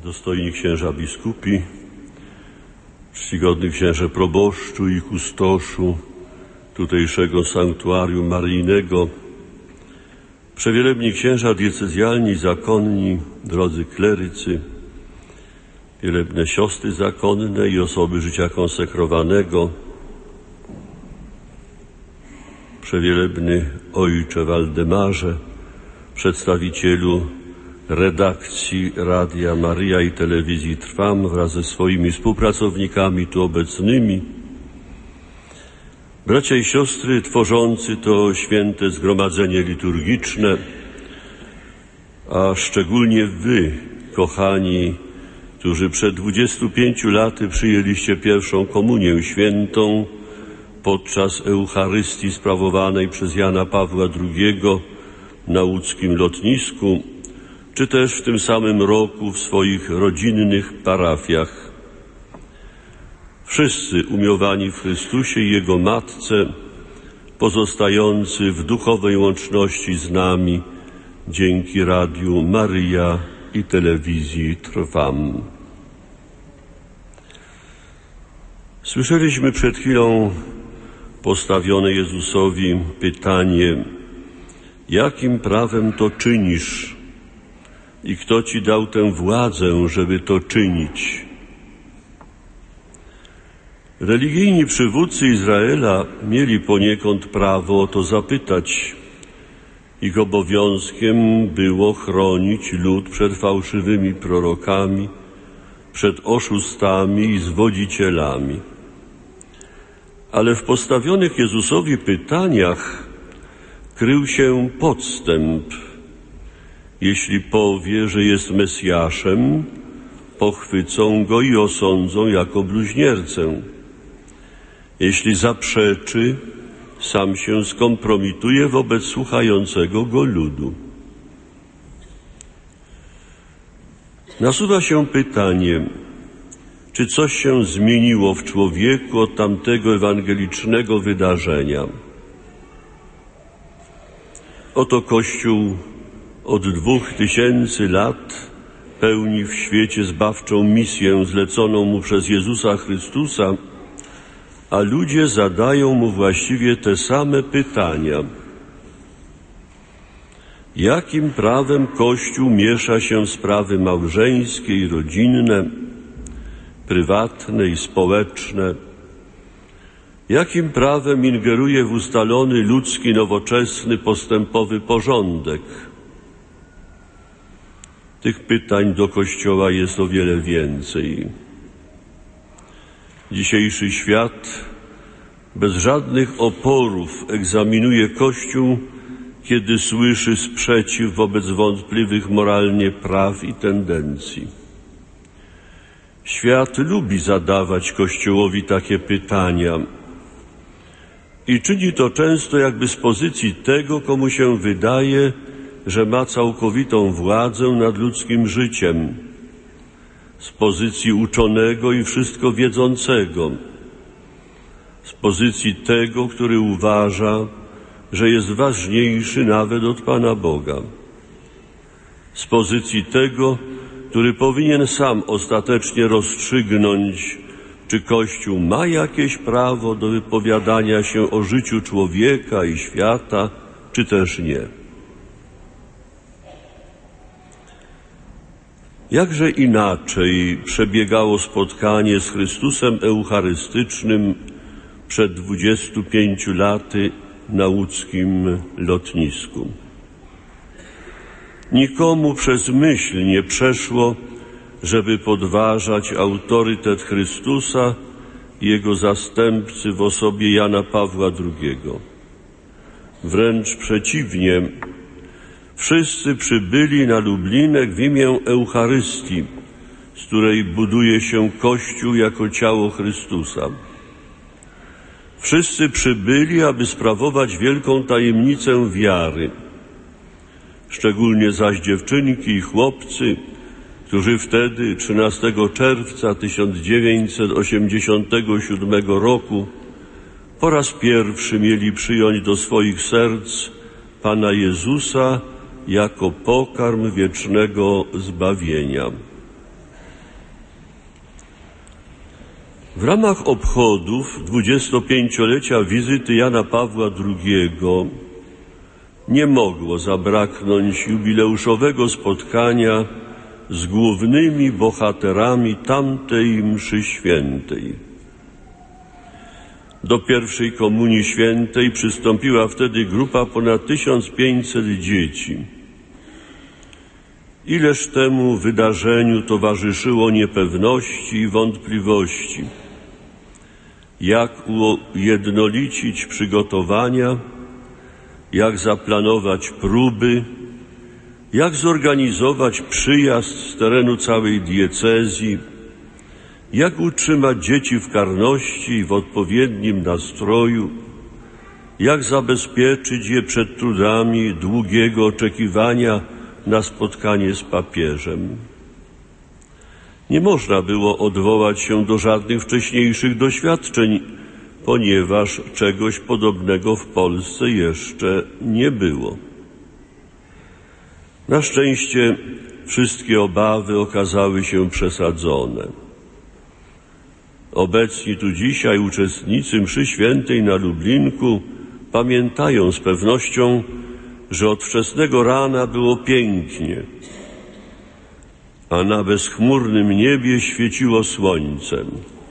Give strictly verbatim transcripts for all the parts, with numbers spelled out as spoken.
Dostojni księża biskupi, czcigodny księże proboszczu i kustoszu tutejszego sanktuarium maryjnego, przewielebni księża diecezjalni, zakonni, drodzy klerycy, wielebne siostry zakonne i osoby życia konsekrowanego, przewielebny ojcze Waldemarze, przedstawicielu redakcji Radia Maryja i Telewizji Trwam wraz ze swoimi współpracownikami tu obecnymi, bracia i siostry tworzący to święte zgromadzenie liturgiczne, a szczególnie wy, kochani, którzy przed dwudziestu pięciu laty przyjęliście pierwszą komunię świętą podczas Eucharystii sprawowanej przez Jana Pawła drugiego na łódzkim lotnisku, czy też w tym samym roku w swoich rodzinnych parafiach. Wszyscy umiłowani w Chrystusie i Jego Matce, pozostający w duchowej łączności z nami dzięki Radiu Maryja i Telewizji Trwam. Słyszeliśmy przed chwilą postawione Jezusowi pytanie: jakim prawem to czynisz i kto ci dał tę władzę, żeby to czynić? Religijni przywódcy Izraela mieli poniekąd prawo o to zapytać. Ich obowiązkiem było chronić lud przed fałszywymi prorokami, przed oszustami i zwodzicielami. Ale w postawionych Jezusowi pytaniach krył się podstęp. Jeśli powie, że jest Mesjaszem, pochwycą go i osądzą jako bluźniercę. Jeśli zaprzeczy, sam się skompromituje wobec słuchającego go ludu. Nasuwa się pytanie, czy coś się zmieniło w człowieku od tamtego ewangelicznego wydarzenia? Oto Kościół od dwóch tysięcy lat pełni w świecie zbawczą misję zleconą mu przez Jezusa Chrystusa, a ludzie zadają mu właściwie te same pytania. Jakim prawem Kościół miesza się w sprawy małżeńskie i rodzinne, prywatne i społeczne? Jakim prawem ingeruje w ustalony ludzki, nowoczesny, postępowy porządek? Tych pytań do Kościoła jest o wiele więcej. Dzisiejszy świat bez żadnych oporów egzaminuje Kościół, kiedy słyszy sprzeciw wobec wątpliwych moralnie praw i tendencji. Świat lubi zadawać Kościołowi takie pytania i czyni to często jakby z pozycji tego, komu się wydaje, że ma całkowitą władzę nad ludzkim życiem, z pozycji uczonego i wszystko wiedzącego, z pozycji tego, który uważa, że jest ważniejszy nawet od Pana Boga, z pozycji tego, który powinien sam ostatecznie rozstrzygnąć, czy Kościół ma jakieś prawo do wypowiadania się o życiu człowieka i świata, czy też nie. Jakże inaczej przebiegało spotkanie z Chrystusem Eucharystycznym przed dwudziestu pięciu laty na łódzkim lotnisku. Nikomu przez myśl nie przeszło, żeby podważać autorytet Chrystusa i Jego zastępcy w osobie Jana Pawła drugiego. Wręcz przeciwnie, wszyscy przybyli na Lublinek w imię Eucharystii, z której buduje się Kościół jako ciało Chrystusa. Wszyscy przybyli, aby sprawować wielką tajemnicę wiary. Szczególnie zaś dziewczynki i chłopcy, którzy wtedy, trzynastego czerwca tysiąc dziewięćset osiemdziesiątego siódmego roku, po raz pierwszy mieli przyjąć do swoich serc Pana Jezusa jako pokarm wiecznego zbawienia. W ramach obchodów dwudziestopięciolecia wizyty Jana Pawła drugiego nie mogło zabraknąć jubileuszowego spotkania z głównymi bohaterami tamtej mszy świętej. Do pierwszej komunii świętej przystąpiła wtedy grupa ponad tysiąc pięćset dzieci. Ileż temu wydarzeniu towarzyszyło niepewności i wątpliwości. Jak ujednolicić przygotowania, jak zaplanować próby, jak zorganizować przyjazd z terenu całej diecezji, jak utrzymać dzieci w karności i w odpowiednim nastroju, jak zabezpieczyć je przed trudami długiego oczekiwania na spotkanie z papieżem. Nie można było odwołać się do żadnych wcześniejszych doświadczeń, ponieważ czegoś podobnego w Polsce jeszcze nie było. Na szczęście wszystkie obawy okazały się przesadzone. Obecni tu dzisiaj uczestnicy mszy świętej na Lublinku pamiętają z pewnością, że od wczesnego rana było pięknie, a na bezchmurnym niebie świeciło słońce.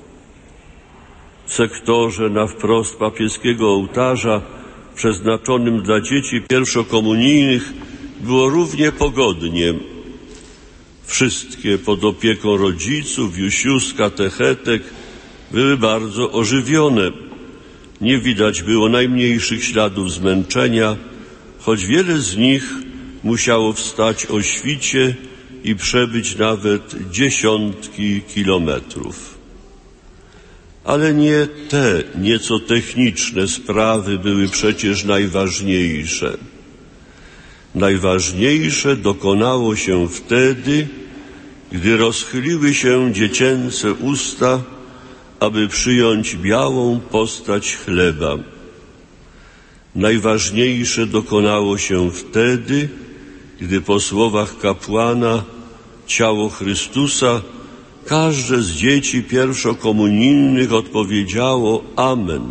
W sektorze na wprost papieskiego ołtarza przeznaczonym dla dzieci pierwszokomunijnych było równie pogodnie. Wszystkie pod opieką rodziców, jusius, katechetek były bardzo ożywione. Nie widać było najmniejszych śladów zmęczenia, choć wiele z nich musiało wstać o świcie i przebyć nawet dziesiątki kilometrów. Ale nie te nieco techniczne sprawy były przecież najważniejsze. Najważniejsze dokonało się wtedy, gdy rozchyliły się dziecięce usta, aby przyjąć białą postać chleba. Najważniejsze dokonało się wtedy, gdy po słowach kapłana ciało Chrystusa każde z dzieci pierwszokomunijnych odpowiedziało Amen.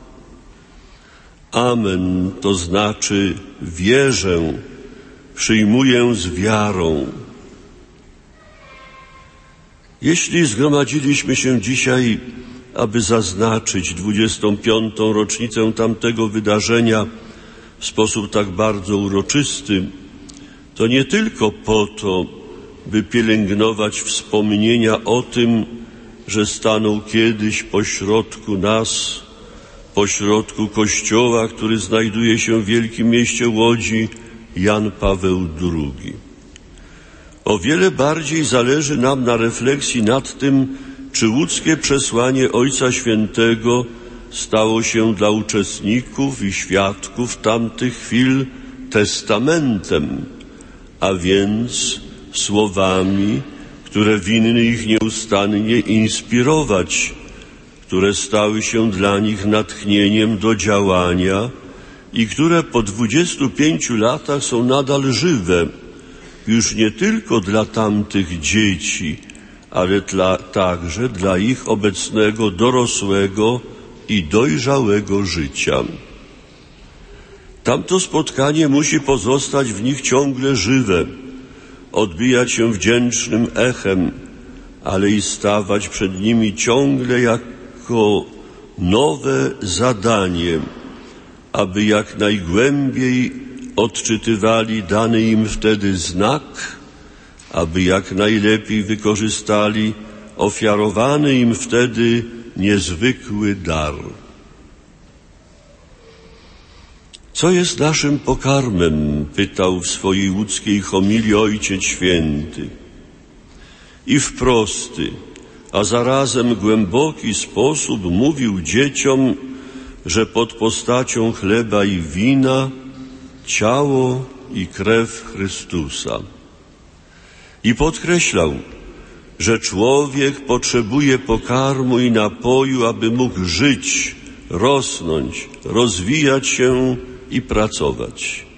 Amen to znaczy wierzę, przyjmuję z wiarą. Jeśli zgromadziliśmy się dzisiaj, aby zaznaczyć dwudziestą piątą rocznicę tamtego wydarzenia w sposób tak bardzo uroczysty, to nie tylko po to, by pielęgnować wspomnienia o tym, że stanął kiedyś pośrodku nas, pośrodku Kościoła, który znajduje się w wielkim mieście Łodzi, Jan Paweł drugi. O wiele bardziej zależy nam na refleksji nad tym, czy łódzkie przesłanie Ojca Świętego stało się dla uczestników i świadków tamtych chwil testamentem, a więc słowami, które winny ich nieustannie inspirować, które stały się dla nich natchnieniem do działania i które po dwudziestu pięciu latach są nadal żywe, już nie tylko dla tamtych dzieci, ale dla, także dla ich obecnego dorosłego i dojrzałego życia. Tamto spotkanie musi pozostać w nich ciągle żywe, odbijać się wdzięcznym echem, ale i stawać przed nimi ciągle jako nowe zadanie, aby jak najgłębiej odczytywali dany im wtedy znak, aby jak najlepiej wykorzystali ofiarowany im wtedy niezwykły dar. Co jest naszym pokarmem? Pytał w swojej łódzkiej homilii Ojciec Święty. I w prosty, a zarazem głęboki sposób mówił dzieciom, że pod postacią chleba i wina ciało i krew Chrystusa. I podkreślał, że człowiek potrzebuje pokarmu i napoju, aby mógł żyć, rosnąć, rozwijać się i pracować.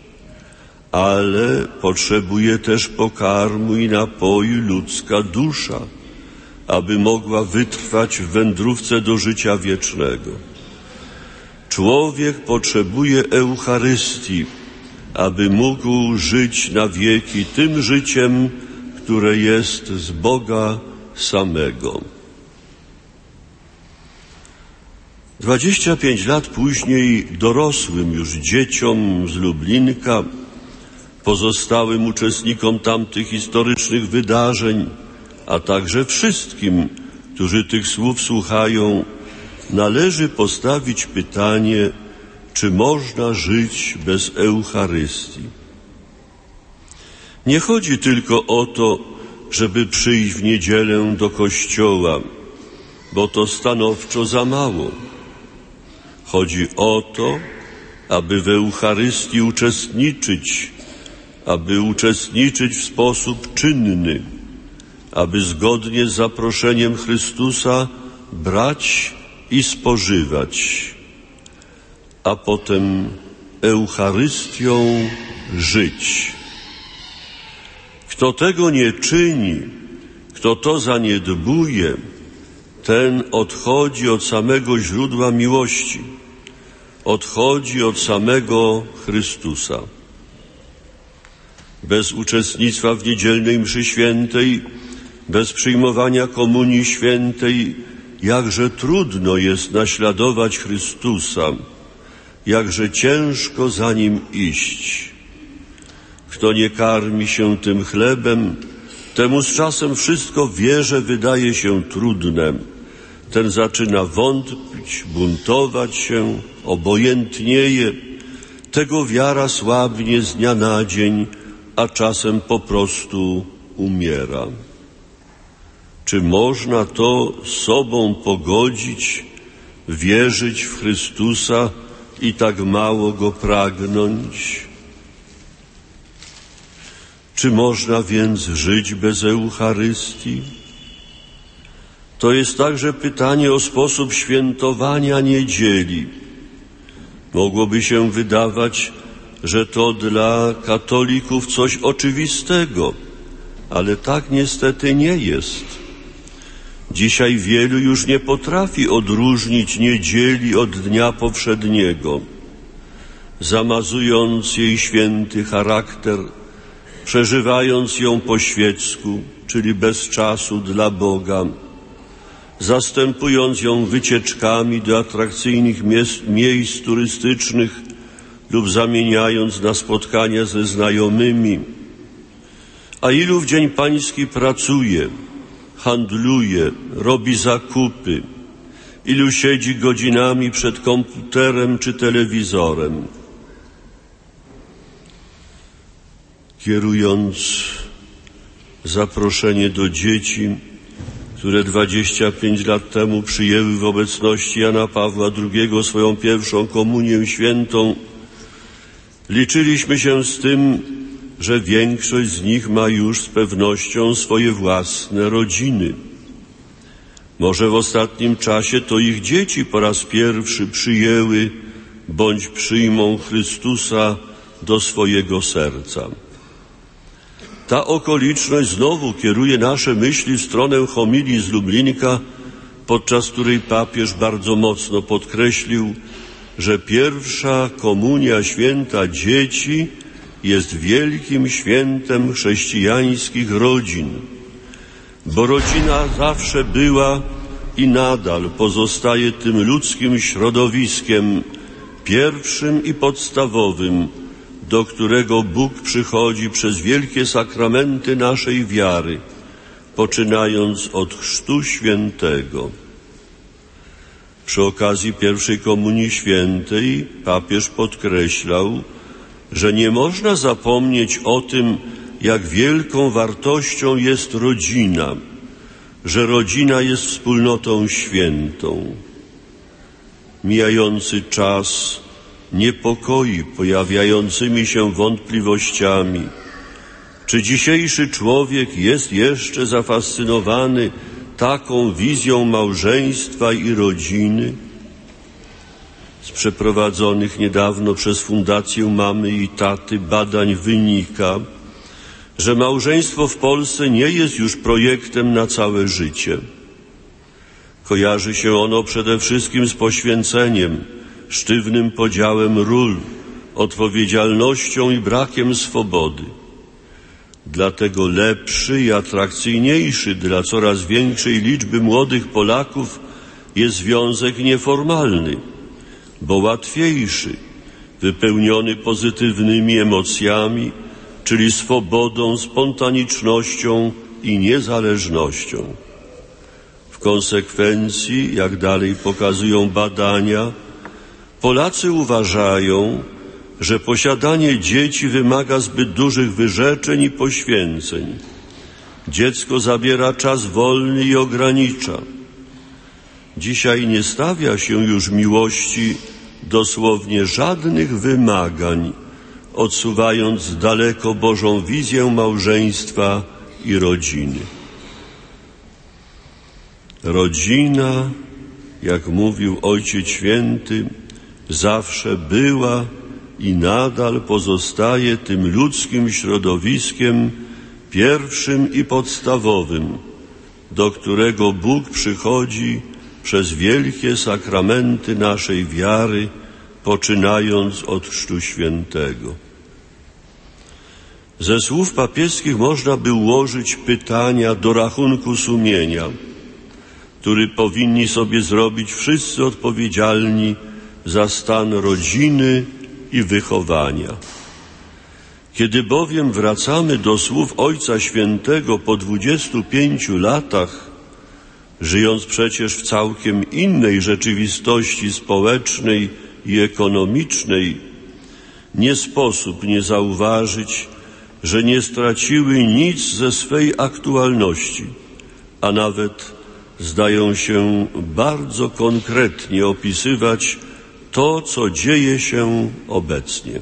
Ale potrzebuje też pokarmu i napoju ludzka dusza, aby mogła wytrwać w wędrówce do życia wiecznego. Człowiek potrzebuje Eucharystii, aby mógł żyć na wieki tym życiem, które jest z Boga samego. Dwadzieścia pięć lat później dorosłym już dzieciom z Lublinka, pozostałym uczestnikom tamtych historycznych wydarzeń, a także wszystkim, którzy tych słów słuchają, należy postawić pytanie, czy można żyć bez Eucharystii. Nie chodzi tylko o to, żeby przyjść w niedzielę do kościoła, bo to stanowczo za mało. Chodzi o to, aby w Eucharystii uczestniczyć, aby uczestniczyć w sposób czynny, aby zgodnie z zaproszeniem Chrystusa brać i spożywać, a potem Eucharystią żyć. Kto tego nie czyni, kto to zaniedbuje, ten odchodzi od samego źródła miłości, odchodzi od samego Chrystusa. Bez uczestnictwa w niedzielnej mszy świętej, bez przyjmowania komunii świętej, jakże trudno jest naśladować Chrystusa, jakże ciężko za Nim iść. Kto nie karmi się tym chlebem, temu z czasem wszystko w wierze wydaje się trudne. Ten zaczyna wątpić, buntować się, obojętnieje. Tego wiara słabnie z dnia na dzień, a czasem po prostu umiera. Czy można to z sobą pogodzić, wierzyć w Chrystusa i tak mało Go pragnąć? Czy można więc żyć bez Eucharystii? To jest także pytanie o sposób świętowania niedzieli. Mogłoby się wydawać, że to dla katolików coś oczywistego, ale tak niestety nie jest. Dzisiaj wielu już nie potrafi odróżnić niedzieli od dnia powszedniego, zamazując jej święty charakter, przeżywając ją po świecku, czyli bez czasu dla Boga, zastępując ją wycieczkami do atrakcyjnych miejsc, miejsc turystycznych lub zamieniając na spotkania ze znajomymi. A ilu w Dzień Pański pracuje, handluje, robi zakupy, ilu siedzi godzinami przed komputerem czy telewizorem. Kierując zaproszenie do dzieci, które dwadzieścia pięć lat temu przyjęły w obecności Jana Pawła drugiego swoją pierwszą komunię świętą, liczyliśmy się z tym, że większość z nich ma już z pewnością swoje własne rodziny. Może w ostatnim czasie to ich dzieci po raz pierwszy przyjęły bądź przyjmą Chrystusa do swojego serca. Ta okoliczność znowu kieruje nasze myśli w stronę homilii z Lublinka, podczas której papież bardzo mocno podkreślił, że pierwsza komunia święta dzieci jest wielkim świętem chrześcijańskich rodzin, bo rodzina zawsze była i nadal pozostaje tym ludzkim środowiskiem pierwszym i podstawowym, do którego Bóg przychodzi przez wielkie sakramenty naszej wiary, poczynając od Chrztu Świętego. Przy okazji pierwszej Komunii Świętej papież podkreślał, że nie można zapomnieć o tym, jak wielką wartością jest rodzina, że rodzina jest wspólnotą świętą. Mijający czas niepokoi pojawiającymi się wątpliwościami. Czy dzisiejszy człowiek jest jeszcze zafascynowany taką wizją małżeństwa i rodziny? Z przeprowadzonych niedawno przez Fundację Mamy i Taty badań wynika, że małżeństwo w Polsce nie jest już projektem na całe życie. Kojarzy się ono przede wszystkim z poświęceniem, sztywnym podziałem ról, odpowiedzialnością i brakiem swobody. Dlatego lepszy i atrakcyjniejszy dla coraz większej liczby młodych Polaków jest związek nieformalny, bo łatwiejszy, wypełniony pozytywnymi emocjami, czyli swobodą, spontanicznością i niezależnością. W konsekwencji, jak dalej pokazują badania, Polacy uważają, że posiadanie dzieci wymaga zbyt dużych wyrzeczeń i poświęceń. Dziecko zabiera czas wolny i ogranicza. Dzisiaj nie stawia się już miłości dosłownie żadnych wymagań, odsuwając daleko Bożą wizję małżeństwa i rodziny. Rodzina, jak mówił Ojciec Święty, zawsze była i nadal pozostaje tym ludzkim środowiskiem pierwszym i podstawowym, do którego Bóg przychodzi przez wielkie sakramenty naszej wiary, poczynając od Chrztu Świętego. Ze słów papieskich można by ułożyć pytania do rachunku sumienia, który powinni sobie zrobić wszyscy odpowiedzialni za stan rodziny i wychowania. Kiedy bowiem wracamy do słów Ojca Świętego po dwudziestu pięciu latach, żyjąc przecież w całkiem innej rzeczywistości społecznej i ekonomicznej, nie sposób nie zauważyć, że nie straciły nic ze swej aktualności, a nawet zdają się bardzo konkretnie opisywać to, co dzieje się obecnie.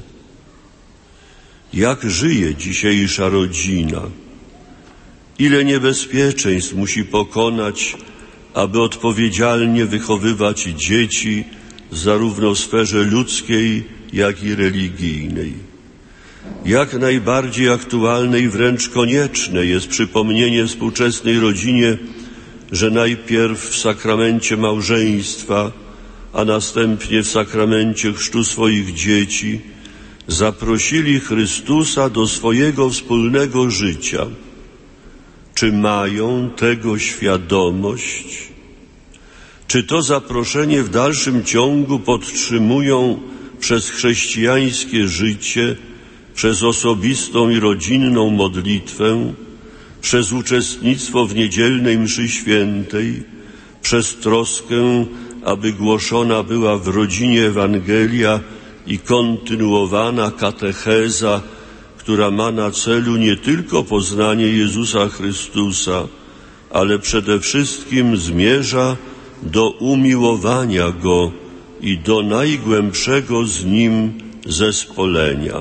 Jak żyje dzisiejsza rodzina? Ile niebezpieczeństw musi pokonać, aby odpowiedzialnie wychowywać dzieci zarówno w sferze ludzkiej, jak i religijnej. Jak najbardziej aktualne i wręcz konieczne jest przypomnienie współczesnej rodzinie, że najpierw w sakramencie małżeństwa, a następnie w sakramencie chrztu swoich dzieci zaprosili Chrystusa do swojego wspólnego życia. Czy mają tego świadomość? Czy to zaproszenie w dalszym ciągu podtrzymują przez chrześcijańskie życie, przez osobistą i rodzinną modlitwę, przez uczestnictwo w niedzielnej mszy świętej, przez troskę, aby głoszona była w rodzinie Ewangelia i kontynuowana katecheza, która ma na celu nie tylko poznanie Jezusa Chrystusa, ale przede wszystkim zmierza do umiłowania Go i do najgłębszego z Nim zespolenia.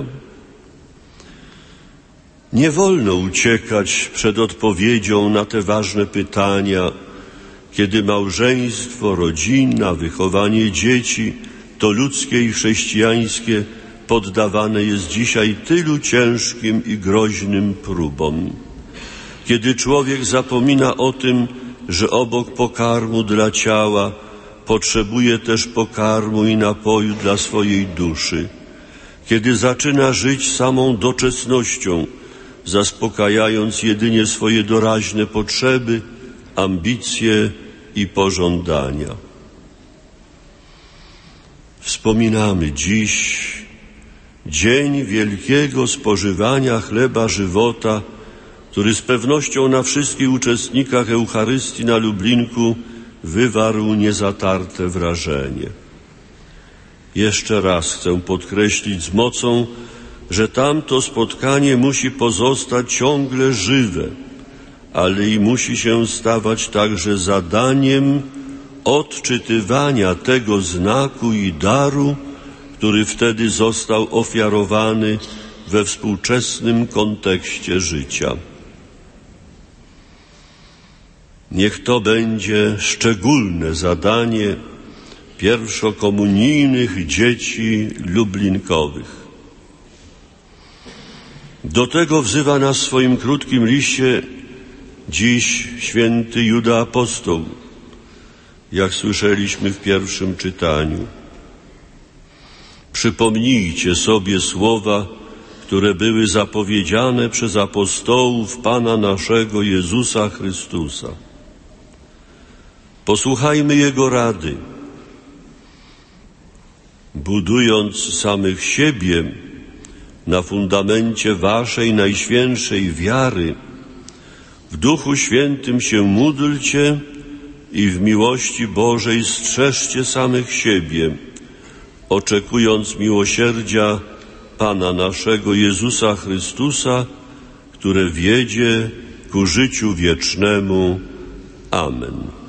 Nie wolno uciekać przed odpowiedzią na te ważne pytania, kiedy małżeństwo, rodzina, wychowanie dzieci, to ludzkie i chrześcijańskie, poddawane jest dzisiaj tylu ciężkim i groźnym próbom. Kiedy człowiek zapomina o tym, że obok pokarmu dla ciała potrzebuje też pokarmu i napoju dla swojej duszy. Kiedy zaczyna żyć samą doczesnością, zaspokajając jedynie swoje doraźne potrzeby, ambicje i pożądania. Wspominamy dziś dzień wielkiego spożywania chleba żywota, który z pewnością na wszystkich uczestnikach Eucharystii na Lublinku wywarł niezatarte wrażenie. Jeszcze raz chcę podkreślić z mocą, że tamto spotkanie musi pozostać ciągle żywe, ale i musi się stawać także zadaniem odczytywania tego znaku i daru, który wtedy został ofiarowany we współczesnym kontekście życia. Niech to będzie szczególne zadanie pierwszokomunijnych dzieci lublinkowych. Do tego wzywa nas w swoim krótkim liście dziś święty Juda Apostoł. jak słyszeliśmy w pierwszym czytaniu. Przypomnijcie sobie słowa, które były zapowiedziane przez apostołów Pana naszego Jezusa Chrystusa. Posłuchajmy Jego rady. Budując samych siebie na fundamencie waszej najświętszej wiary, w Duchu Świętym się módlcie i w miłości Bożej strzeżcie samych siebie, oczekując miłosierdzia Pana naszego Jezusa Chrystusa, które wiedzie ku życiu wiecznemu. Amen.